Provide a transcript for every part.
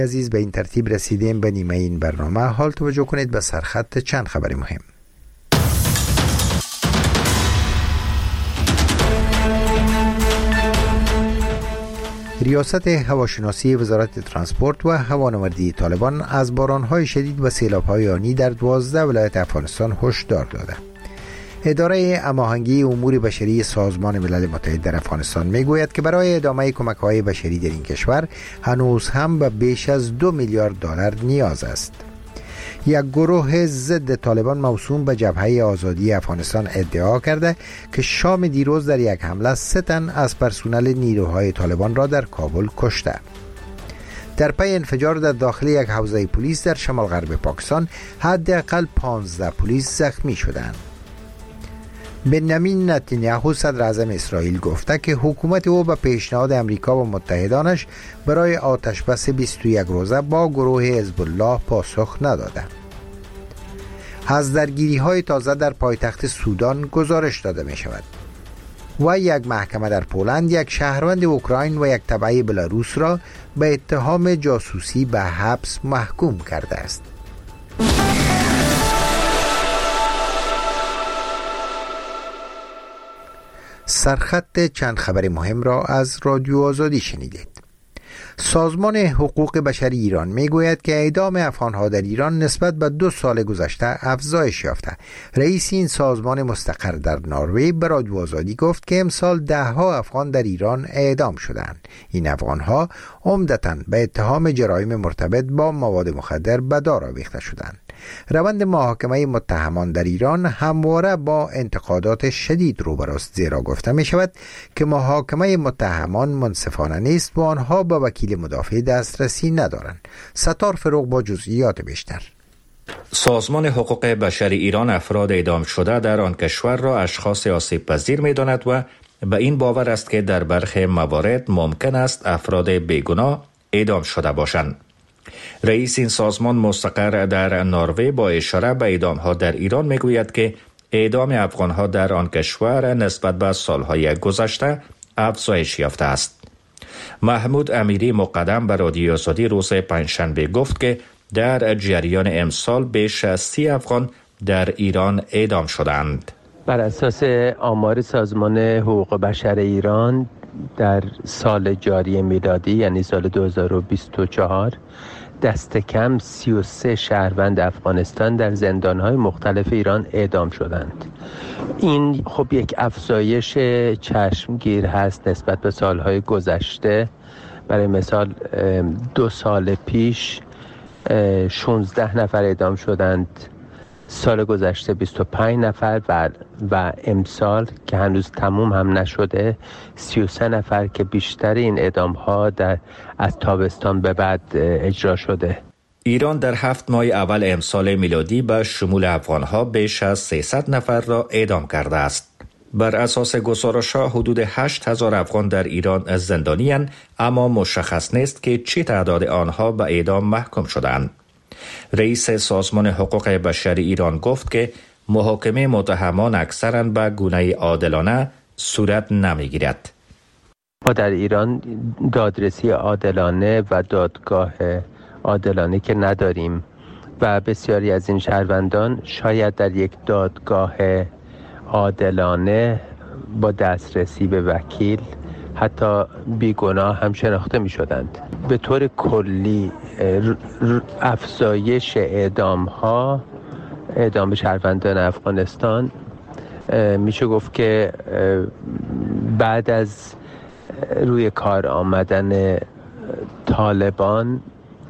عزیز، به این ترتیب رسیدیم به نیمه این برنامه. حال توجه کنید به سرخط چند خبر مهم. ریاست هواشناسی وزارت ترانسپورت و هوانوردی طالبان از بارانهای شدید و سیلاب‌های آنی در 12 ولایت افغانستان هشدار داده. اداره هماهنگی امور بشری سازمان ملل متحد در افغانستان میگوید که برای ادامه کمک‌های بشری در این کشور هنوز هم به بیش از 2 میلیارد دلار نیاز است. یک گروه ضد طالبان موسوم به جبهه آزادی افغانستان ادعا کرده که شام دیروز در یک حمله 3 تن از پرسنل نیروهای طالبان را در کابل کشته. در پی انفجار در داخل یک حوزه پلیس در شمال غرب پاکستان حداقل 15 پلیس زخمی شدند. بنیامین نتانیاهو صدر اعظم اسرائیل گفته که حکومت او به پیشنهاد امریکا و متحدانش برای آتشبس 21 روزه با گروه حزب الله پاسخ نداده. از درگیری‌های تازه در پایتخت سودان گزارش داده می شود و یک محکمه در پولند یک شهروند اوکراین و یک تبع بلاروس را به اتهام جاسوسی به حبس محکوم کرده است. سرخط چند خبر مهم را از رادیو آزادی شنیدید. سازمان حقوق بشر ایران میگوید که اعدام افغانها در ایران نسبت به 2 سال گذشته افزایش یافته. رئیس این سازمان مستقر در نروژ به رادیو آزادی گفت که امسال 10 افغان در ایران اعدام شدند. این افغانها عمدتاً به اتهام جرایم مرتبط با مواد مخدر به دار آویخته شدند. روند محاکمه متهمان در ایران همواره با انتقادات شدید روبروست، زیرا گفته می شود که محاکمه متهمان منصفانه نیست و آنها با وکیل مدافع دسترسی ندارند. ستار فروغ با جزئیات بیشتر. سازمان حقوق بشر ایران افراد اعدام شده در آن کشور را اشخاص آسیب پذیر می داند و به این باور است که در برخی موارد ممکن است افراد بیگناه اعدام شده باشند. رئیس این سازمان مستقر در نروژ با اشاره به اعدام‌ها در ایران میگوید که اعدام افغان‌ها در آن کشور نسبت به سال‌های گذشته افزایش یافته است. محمود امیری مقدم به رادیو آزادی روز پنجشنبه گفت که در جریان امسال بیش از 30 افغان در ایران اعدام شدند. بر اساس آمار سازمان حقوق بشر ایران در سال جاری میلادی یعنی سال 2024 دست کم 33 شهروند افغانستان در زندان‌های مختلف ایران اعدام شدند. این خب یک افزایش چشمگیر هست نسبت به سالهای گذشته. برای مثال 2 سال پیش 16 نفر اعدام شدند، سال گذشته 25 نفر و امسال که هنوز تموم هم نشده 33 نفر که بیشتر این اعدام‌ها از تابستان به بعد اجرا شده. ایران در 7 ماه اول امسال میلادی به شمول افغان‌ها بیش از 300 نفر را اعدام کرده است. بر اساس گزارش‌ها حدود 8000 افغان در ایران زندانی‌اند، اما مشخص نیست که چه تعداد آنها به اعدام محکوم شدند. رئیس سازمان حقوق بشر ایران گفت که محاکمه متهمان اکثراً به گونه عادلانه صورت نمی‌گیرد. ما در ایران دادرسی عادلانه و دادگاه عادلانه که نداریم و بسیاری از این شهروندان شاید در یک دادگاه عادلانه با دسترسی به وکیل حتی بیگناه هم شناخته می شدند. به طور کلی افزایش اعدام شهروندان افغانستان میشه گفت که بعد از روی کار آمدن طالبان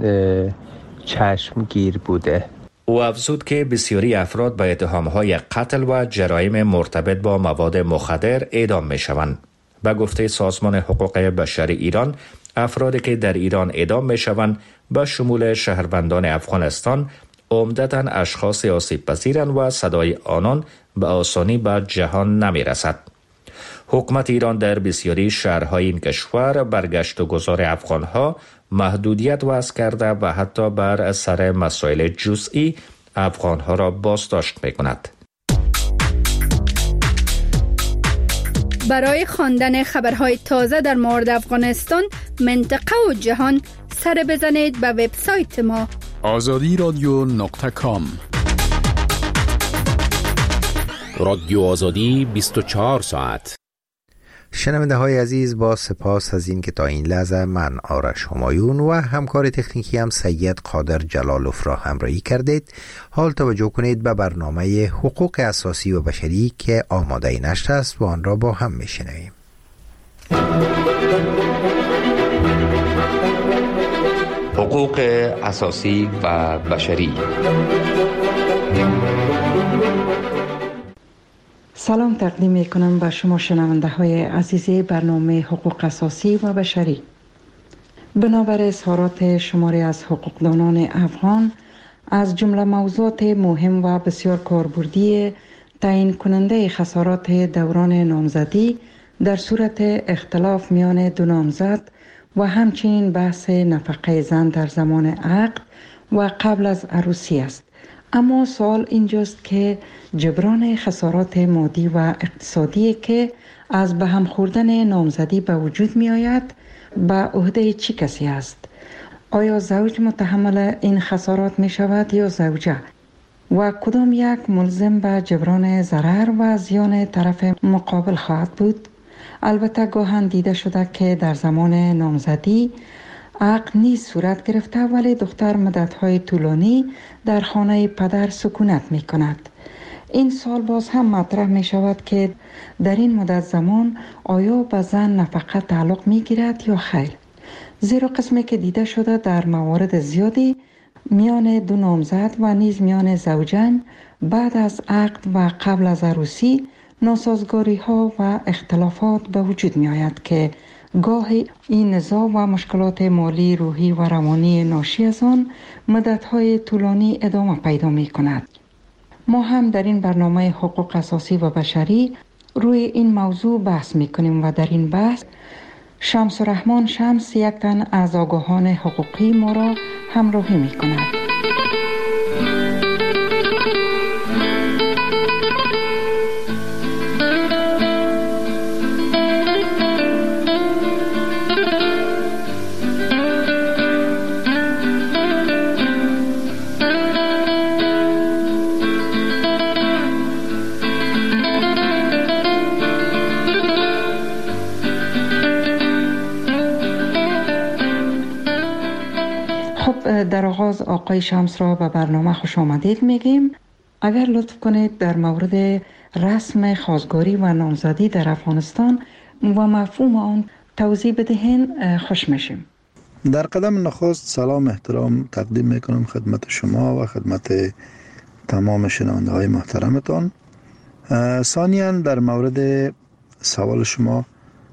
چشمگیر بوده. او افزود که بسیاری افراد به اتهام‌های قتل و جرایم مرتبط با مواد مخدر اعدام می‌شوند. به گفته سازمان حقوق بشر ایران، افرادی که در ایران اعدام می‌شوند به شمول شهروندان افغانستان عمدتاً اشخاص آسیب پذیرند و صدای آنان به آسانی به جهان نمی‌رسد. حکومت ایران در بسیاری شهرهای این کشور برگشت و گذار افغانها محدودیت وضع کرده و حتی بر سر مسائل جزئی افغانها را بازداشت می‌کند. برای خواندن خبرهای تازه در مورد افغانستان، منطقه و جهان سر بزنید به وبسایت ما azadiradio.com. رادیو آزادی 24 ساعت. شنونده های عزیز، با سپاس از این که تا این لحظه من آرش همایون و همکار تکنیکی هم سید قادر جلالوف را همراهی کردید. حال توجه کنید به برنامه حقوق اساسی و بشری که آماده نشر است و آن را با هم میشنویم. حقوق اساسی و بشری. سلام تقدیم میکنم به شما شنونده های عزیز برنامه حقوق اساسی و بشری. بنابر اظهارات شماری از حقوقدانان افغان، از جمله موضوعات مهم و بسیار کاربردی تعیین کننده خسارات دوران نامزدی در صورت اختلاف میان دو نامزد و همچنین بحث نفقه زن در زمان عقد و قبل از عروسی است. اما سوال اینجاست که جبران خسارات مادی و اقتصادی که از به هم خوردن نامزدی به وجود می آید به عهده چه کسی است؟ آیا زوج متحمل این خسارات می شود یا زوجه؟ و کدام یک ملزم به جبران ضرر و زیان طرف مقابل خواهد بود؟ البته گاهن دیده شده که در زمان نامزدی عقد نیز صورت گرفته ولی دختر مدت‌های طولانی در خانه پدر سکونت می کند. این سال باز هم مطرح می شود که در این مدت زمان آیا به زن نفقه تعلق می گیرد یا خیر؟ زیرا قسمی که دیده شده در موارد زیادی میان دو نامزد و نیز میان زوجین بعد از عقد و قبل از عروسی ناسازگاری ها و اختلافات به وجود می آید که گاهی این نزاع و مشکلات مالی، روحی و روانی ناشی از آن مدت‌های طولانی ادامه پیدا می کند. ما هم در این برنامه حقوق اساسی و بشری روی این موضوع بحث می کنیم و در این بحث شمس الرحمن شمس، یک تن از آگاهان حقوقی، ما را همراهی می کند. در آغاز آقای شمس را به برنامه خوش آمدید میگیم. اگر لطف کنید در مورد رسم خواستگاری و نامزدی در افغانستان و مفهوم آن توضیح بدهین خوش میشیم. در قدم نخست سلام احترام تقدیم میکنم خدمت شما و خدمت تمام شنونده های محترمتان. ثانیاً در مورد سوال شما،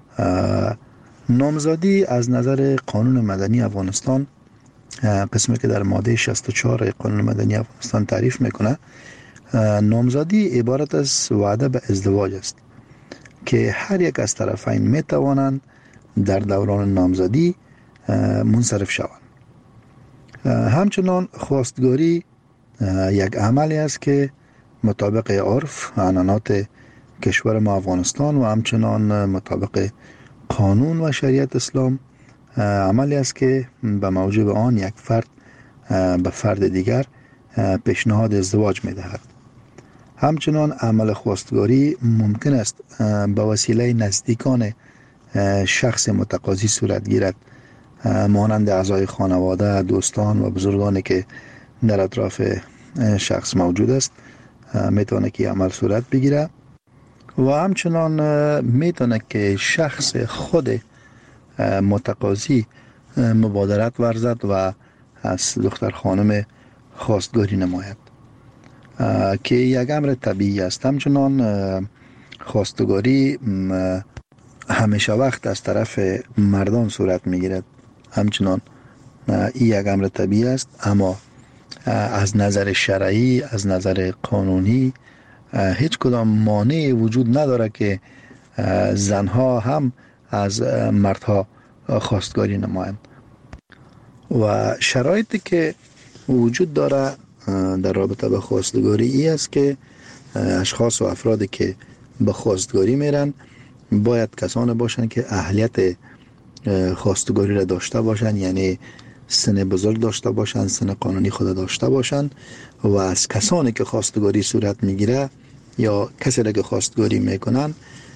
نامزدی از نظر قانون مدنی افغانستان، قسمی که در ماده 64 قانون مدنی افغانستان تعریف میکنه، نامزدی عبارت از وعده به ازدواج است که هر یک از طرفین میتوانند در دوران نامزدی منصرف شوند. همچنان خواستگاری یک عملی است که مطابق عرف عنعنات کشور ما افغانستان و همچنان مطابق قانون و شریعت اسلام عملی است که به موجب آن یک فرد به فرد دیگر پیشنهاد ازدواج می دهد. همچنان عمل خواستگاری ممکن است به وسیله نزدیکان شخص متقاضی صورت گیرد، مانند اعضای خانواده، دوستان و بزرگانی که در اطراف شخص موجود است میتونه که عمل صورت بگیره و همچنان میتونه که شخص خود متقاضی مبادرت ورزد و از دختر خانم خواستگاری نماید که یک امر طبیعی است. همچنان خواستگاری همیشه وقت از طرف مردان صورت میگیرد، همچنان این یک امر طبیعی است، اما از نظر شرعی، از نظر قانونی هیچ کدام مانعی وجود نداره که زنها هم از مردها خواستگاری نمایند. و شرایطی که وجود داره در رابطه با خواستگاری ای است که اشخاص و افرادی که به خواستگاری میرن باید کسانی باشند که اهلیت خواستگاری را داشته باشند، یعنی سن بزرگ داشته باشند، سن قانونی خود داشته باشند و از کسانی که خواستگاری صورت میگیره یا کسی را که خواستگاری میکنن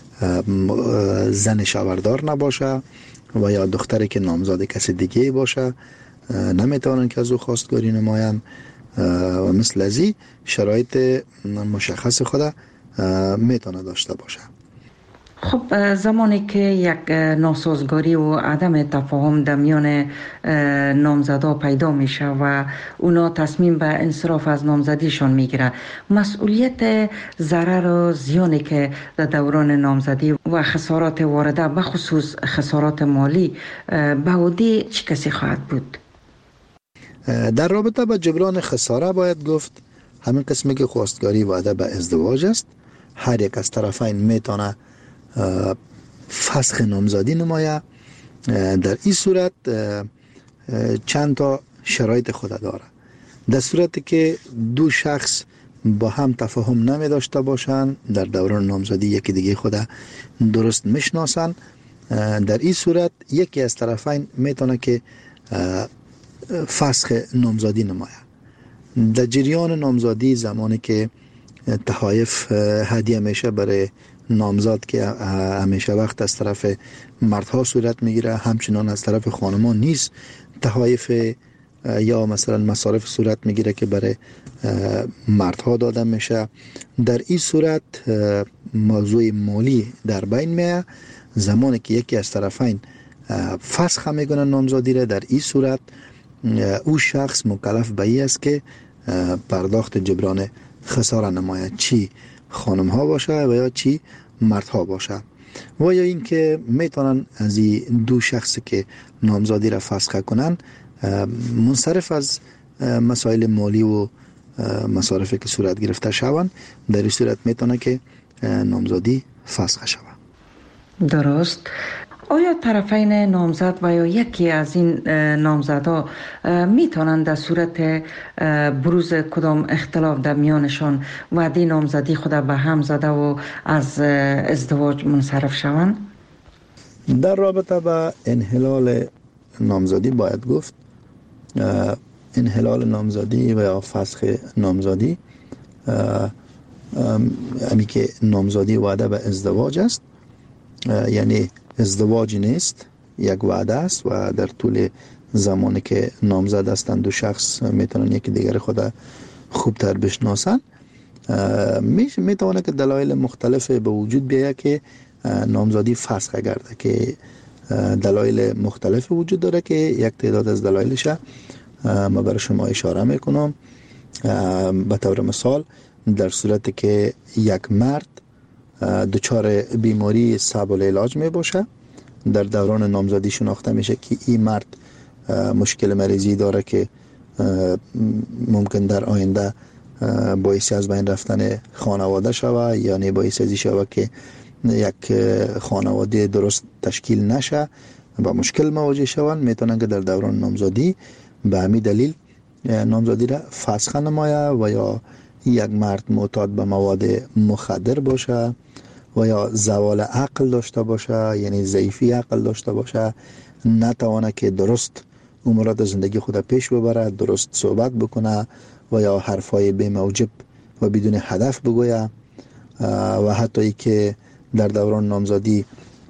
زن شوهردار نباشه و یا دختری که نامزاد کسی دیگه باشه نمیتونن که از او خواستگاری نمایند و مثل ازی شرایط مشخص خود میتونه داشته باشه. خب زمانی که یک ناسازگاری و عدم تفاهم در میان نامزدا پیدا میشه و اونا تصمیم به انصراف از نامزدیشان میگیره، مسئولیت ضرر و زیانی که در دوران نامزدی و خسارات وارده به خصوص خسارات مالی به عهده چه کسی خواهد بود؟ در رابطه با جبران خساره باید گفت همین قسمی که خواستگاری وعده به ازدواج است، هر یک از طرفین میتونه فسخ نامزدی نمایه. در این صورت چند تا شرایط خود داره. در صورتی که دو شخص با هم تفاهم نمی داشته باشند، در دوران نامزدی یکی دیگه خود درست میشناسن، در این صورت یکی از طرفین میتونه که فسخ نامزدی نمایه. در جریان نامزدی زمانی که تحایف هدیه میشه برای نامزاد که همیشه وقت از طرف مردها صورت میگیره، همچنان از طرف خانمان نیست تحایف یا مثلا مصارف صورت میگیره که برای مردها داده میشه. در این صورت موضوع مالی در بین میه. زمانی که یکی از طرفین فسخ میکنه نامزدی را، در این صورت او شخص مکلف به این است که پرداخت جبران خساره نماید، چی خانم ها باشه و یا چی مردها باشه، و یا اینکه میتونن از این دو شخصی که نامزدی را فسخ کنن منصرف از مسائل مالی و مصارفی که صورت گرفته شوند. در این صورت میتونه که نامزدی فسخ شود. درست. آیا طرفین نامزد و یا یکی از این نامزدها میتونند در صورت بروز کدام اختلاف در میانشان وعده نامزدی خود به هم زده و از ازدواج منصرف شوند؟ در رابطه با انحلال نامزدی باید گفت انحلال نامزدی و یا فسخ نامزدی همی که نامزدی وعده به ازدواج است، یعنی ازدواج نیست، یک وعده است و در طول زمانی که نامزد هستند دو شخص میتونن یکی دیگر خود خوبتر بشناسن. میتونه که دلایل مختلف به وجود بیاید که نامزدی فسخ گرده، که دلایل مختلف وجود داره که یک تعداد از دلایلش ما برای شما اشاره میکنم. به طور مثال در صورتی که یک مرد دچار بیماری صعب العلاج می باشه، در دوران نامزدی شناخته میشه که این مرد مشکل مریضی داره که ممکن در آینده باعث از بین رفتن خانواده شوه، یعنی باعث ازی شوه که یک خانواده درست تشکیل نشه با مشکل مواجه شوند. میتونن که در دوران نامزدی به همین دلیل نامزدی را فسخ نمایه، و یا یک مرد معتاد به مواد مخدر باشه و یا زوال عقل داشته باشه، یعنی ضعیفی عقل داشته باشه، نتوانه که درست امورات زندگی خود پیش ببره، درست صحبت بکنه و یا حرفای بی موجب و بدون هدف بگویه، و حتی ای که در دوران نامزدی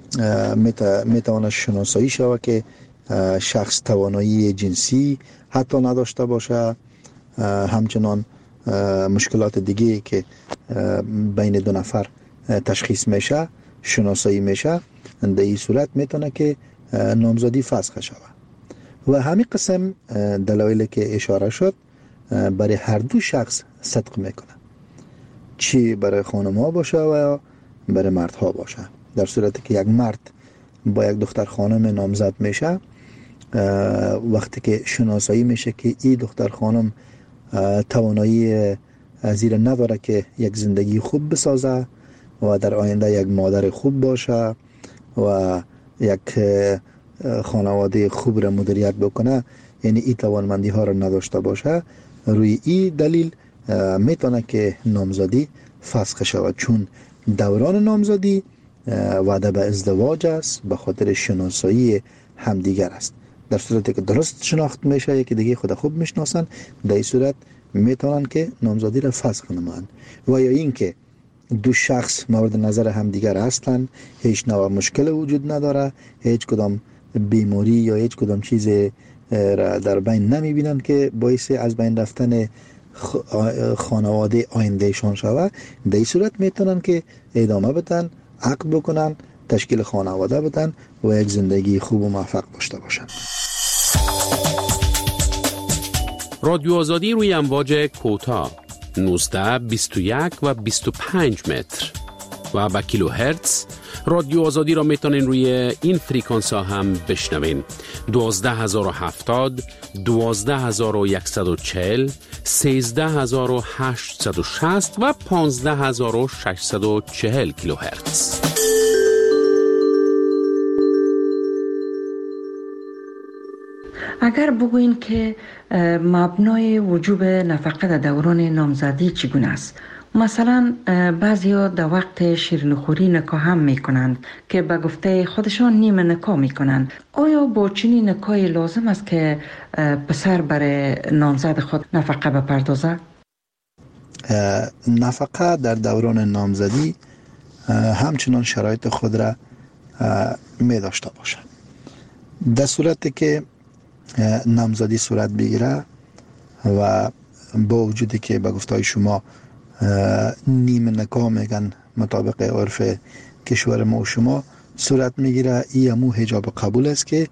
میتوانه شناسایی شود که شخص توانایی جنسی حتی نداشته باشه، همچنان مشکلات دیگه که بین دو نفر تشخیص میشه شناسایی میشه، در این صورت میتونه که نامزدی فسخ شود. و همین قسم دلایلی که اشاره شد برای هر دو شخص صدق میکنه، چی برای خانم ها باشه و یا برای مرد ها باشه. در صورتی که یک مرد با یک دختر خانم نامزد میشه، وقتی که شناسایی میشه که این دختر خانم توانایی زیر نداره که یک زندگی خوب بسازه و در آینده یک مادر خوب باشه و یک خانواده خوب را مدیریت بکنه، یعنی این توانمندی ها را نداشته باشه، روی این دلیل میتونه که نامزدی فسخ شود، چون دوران نامزدی وعده به ازدواج است، به خاطر شناسایی همدیگر است. در صورتی که درست شناخت میشه یکی دیگه خود خوب میشناسن، در این صورت میتونن که نامزدی را فسخ کنند. و یا اینکه دو شخص مورد نظر هم دیگر هستند، هیچ نوع مشکل وجود نداره، هیچ کدام بیماری یا هیچ کدام چیز را در بین نمیبینن که باعث از بین رفتن خانواده آیندهشان شود، در این صورت میتونن که ادامه بدن، عقد بکنن، تشکیل خانواده بدن و یک زندگی خوب و موفق داشته باشن. رادیو آزادی روی امواج کوتاه 19، 21 و 25 متر و با کیلو هرتز. رادیو آزادی را میتونین روی این فریکانس ها هم بشنوین: 12070، 12140، 13860 و 15640 کیلو هرتز. اگر بگوین که مبنای وجوب نفقه در دوران نامزدی چگونه است؟ مثلا بعضیا در وقت شیرینیخوری نکاح هم میکنند که به گفته خودشان نیمه نکاح میکنند. آیا با چنین نکاحی لازم است که پسر برای نامزد خود نفقه بپردازه؟ نفقه در دوران نامزدی همچنان شرایط خود را می داشته باشد. در صورتی که نامزدی صورت بگیره و با وجودی که به گفته شما نیمه نکاح میگن مطابق عرف کشور ما و شما صورت میگیره، این همو حجاب قبول است که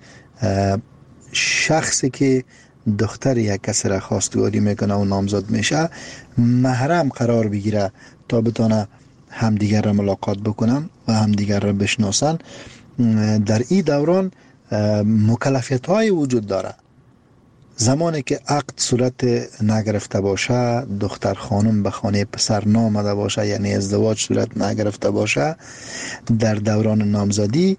شخصی که دختر یک کسی را خواستگاری میکنه و نامزد میشه محرم قرار بگیره تا بتونه همدیگر را ملاقات بکنن و همدیگر را بشناسن. در این دوران مکلفیت های وجود داره. زمانی که عقد صورت نگرفته باشه، دختر خانم به خانه پسر نامده باشه، یعنی ازدواج صورت نگرفته باشه، در دوران نامزدی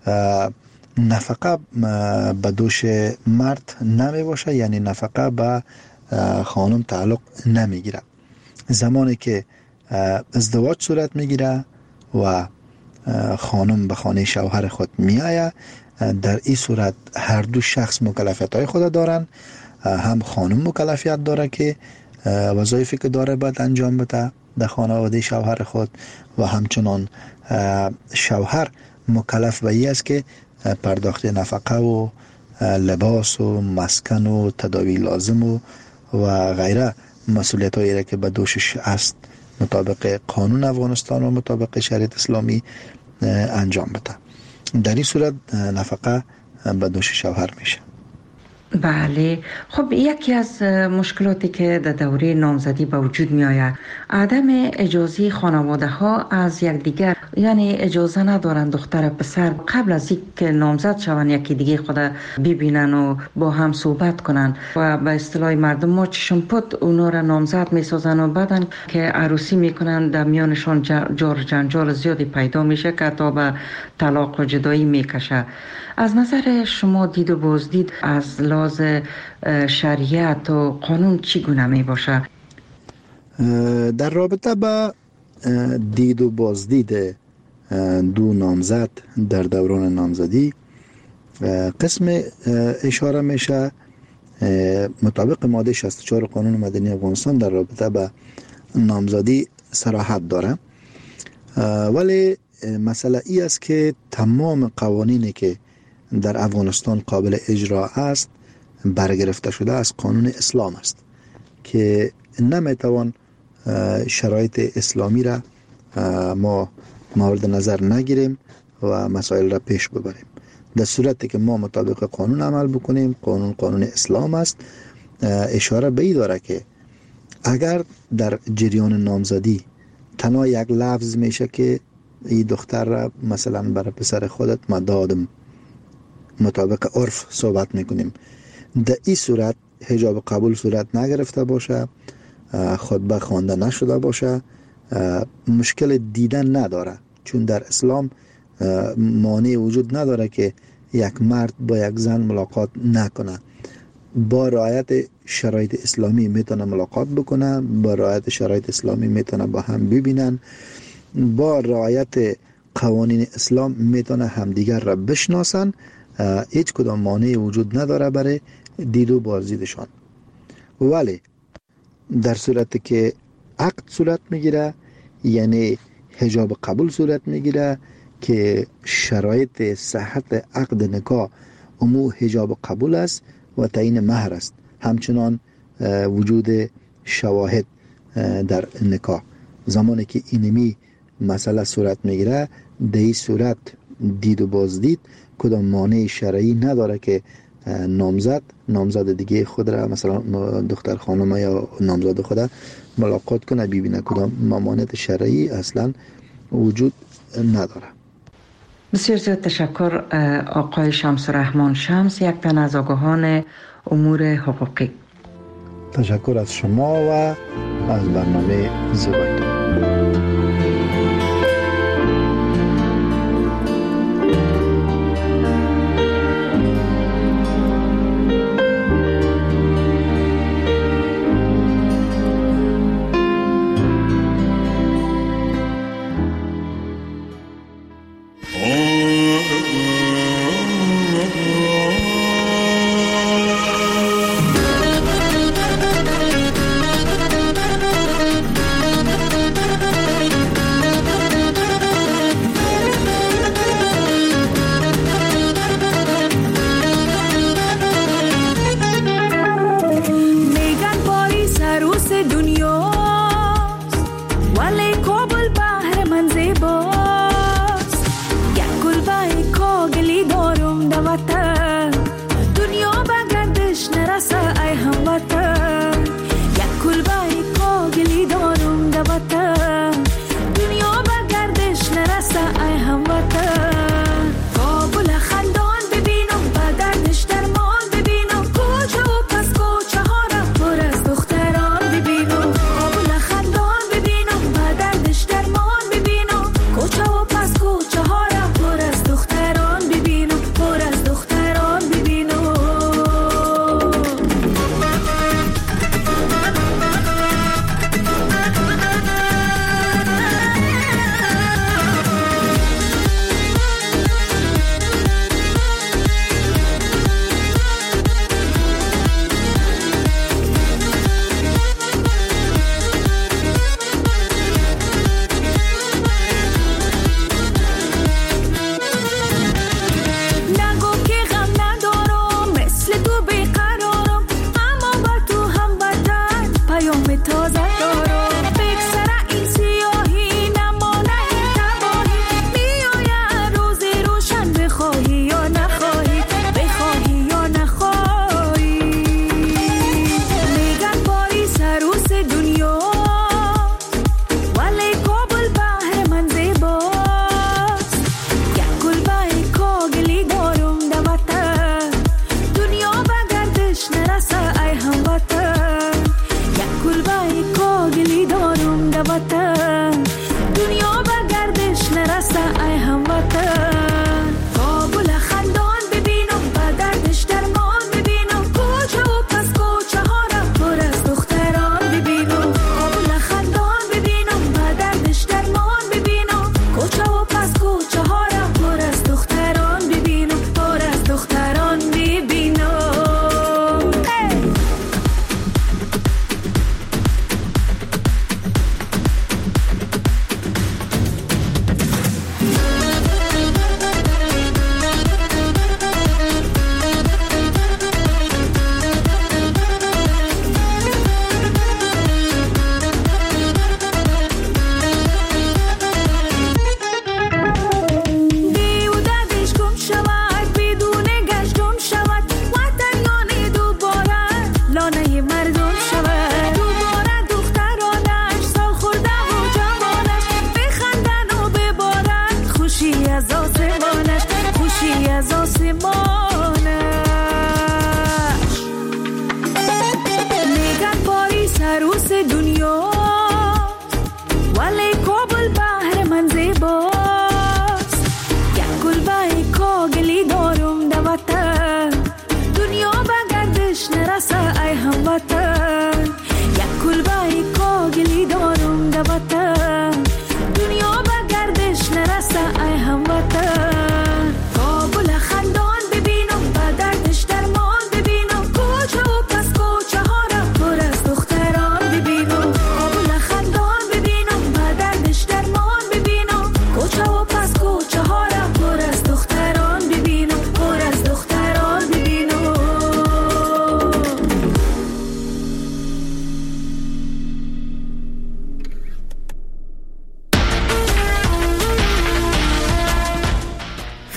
نفقه به دوش مرد نمی باشه، یعنی نفقه به خانم تعلق نمیگیره. زمانی که ازدواج صورت میگیره و خانم به خانه شوهر خود میآید، در این صورت هر دو شخص مکلفیت های خود دارن. هم خانم مکلفیت داره که وظایفی که داره باید انجام بده در خانواده شوهر خود و همچنان شوهر مکلف به این است که پرداخت نفقه و لباس و مسکن و تداوی لازم و غیره مسئولیت هایی را که به دوشش است مطابق قانون افغانستان و مطابق شریعت اسلامی انجام بده. در این صورت نفقه به دوش شوهر میشه. بله. خب یکی از مشکلاتی که در دوره نامزدی به وجود می آید عدم اجازه خانواده ها از یکدیگر، یعنی اجازه ندارن دختر پسر قبل از اینکه نامزد شوند یکی دیگه خود ببینن و با هم صحبت کنن و به اصطلاح مردم ما چشم پد اونا را نامزد می سازن و بعدن که عروسی میکنن در میانشان جار جنجال زیادی پیدا میشه که تا به طلاق و جدایی میکشه. از نظر شما دید و بازدید از لحاظ شریعت و قانون چگونه می باشه؟ در رابطه با دید و بازدید دو نامزد در دوران نامزدی قسم اشاره میشه مطابق ماده 64 قانون مدنی افغانستان در رابطه با نامزدی صراحت داره، ولی مسئله ای است که تمام قوانینی که در افغانستان قابل اجرا است برگرفته شده از قانون اسلام است که نمیتوان شرایط اسلامی را ما مورد نظر نگیریم و مسائل را پیش ببریم. در صورتی که ما مطابق قانون عمل بکنیم، قانون اسلام است، اشاره به این داره که اگر در جریان نامزدی تنها یک لفظ میشه که این دختر را مثلا برای پسر خودت ما دادم، مطابق عرف صحبت میکنیم، در این صورت حجاب قبول صورت نگرفته باشه، خطبه خوانده نشده باشه، مشکل دیدن نداره، چون در اسلام مانع وجود نداره که یک مرد با یک زن ملاقات نکنه. با رعایت شرایط اسلامی میتونه ملاقات بکنه، با رعایت شرایط اسلامی میتونه با هم ببینن، با رعایت قوانین اسلام میتونه همدیگر را بشناسن هیچ کدام مانع وجود نداره برای دید و بازدیدشان. ولی در صورتی که عقد صورت میگیره، یعنی حجاب قبول صورت میگیره که شرایط صحت عقد نکاح امو حجاب قبول است و تعیین مهر است، همچنان وجود شواهد در نکاح. زمانی که اینمی مسئله صورت میگیره، در این صورت دید و بازدید کدام مانع شرعی نداره که نامزد دیگه خود را، مثلا دختر خانم یا نامزد خود ملاقات کنه، ببینه. کدام مانع شرعی اصلا وجود نداره. بسیار زیاد تشکر آقای شمس الرحمن شمس، یک تن از آگاهان امور حقوقی. تشکر از شما و از برنامه زیبایتون.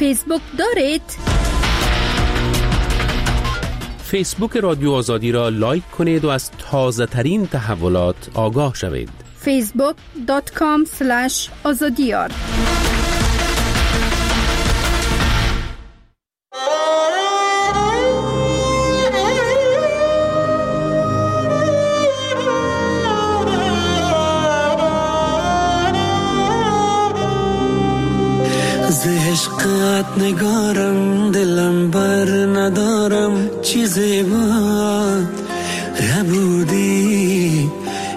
فیسبوک دارید؟ فیسبوک رادیو آزادی را لایک کنید و از تازه ترین تحولات آگاه شوید. facebook.com/azadiyar عشقت نگارم دلم بر ندارم چیزی بود ربودی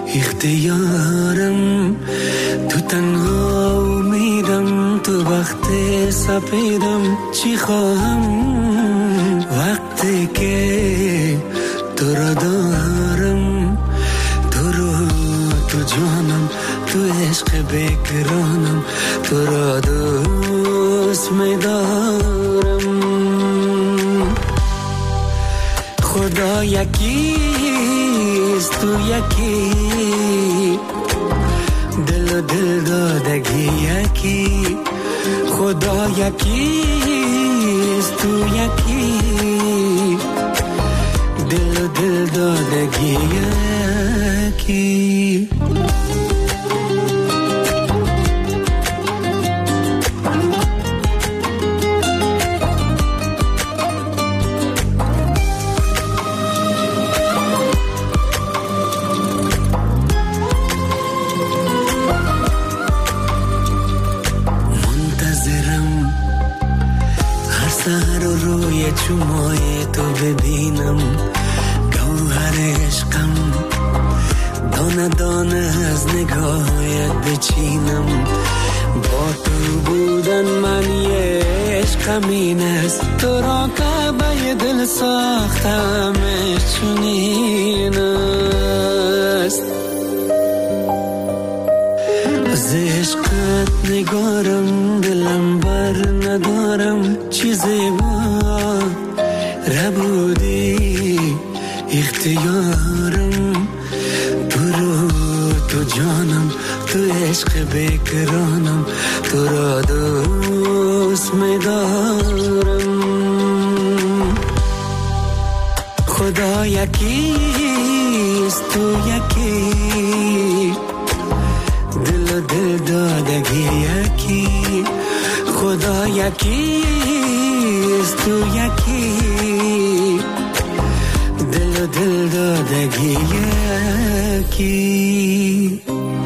اختیارم تو تنها میرم تو وقت سپیدم چی خواهم وقتی که تو را دارم تو رو تو جانم تو عشق بکرانم تو را دوست می‌دارم خدا یکیست تو یکی دل و دل دادگی یکی خدا یکیست تو یکی دل و دل دادگی یکی چومای تو ببینم گوهر عشقم دانه دانه از نگاهت بچینم با تو بودن من یه عشقم این است تو را کعبه دل ساختمش چنین است از عشقت نگارم دلم بر ندارم چیزی ربودی اختیارم تو رو تو جانم تو عشق بکرانم تو را دوست می‌دارم خدا یکیست تو یکی دل و دل دادگی یکی خدا یکیست تو یکی دل و دل دادگی یکی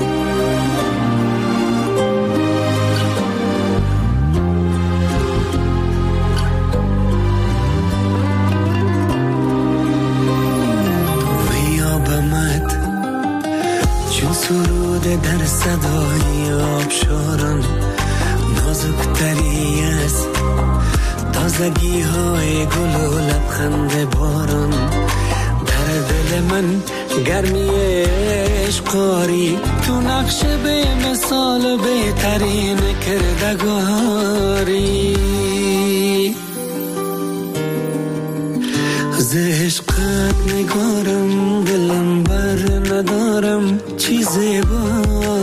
ویابمت چون سرود در صدای آبشاران نازکتری است تازگی های گل و لبخند باران در دل من گرمی عشقاری تو نقش به مثال بهترین کردگاری از عشقت نگارم دلم بر ندارم چیزی با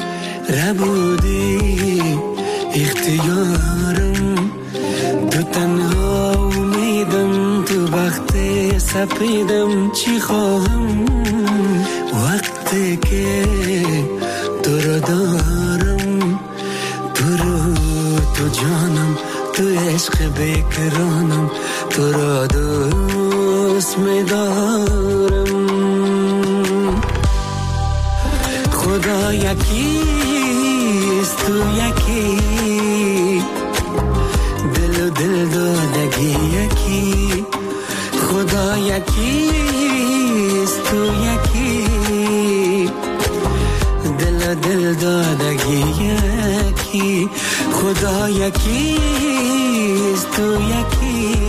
ربودی اختیارم تو تنها امیدم تو وقت سپیدم چی خواهم وقتی که تو را دارم تو رو تو جانم تو عشق بکرانم تو را دوست می‌دارم خدا یکیست تو یکی دل و دل دادگی یکی خدا یکیست تو یکی دل و دل دادگی یکی خدا یکیست تو یکی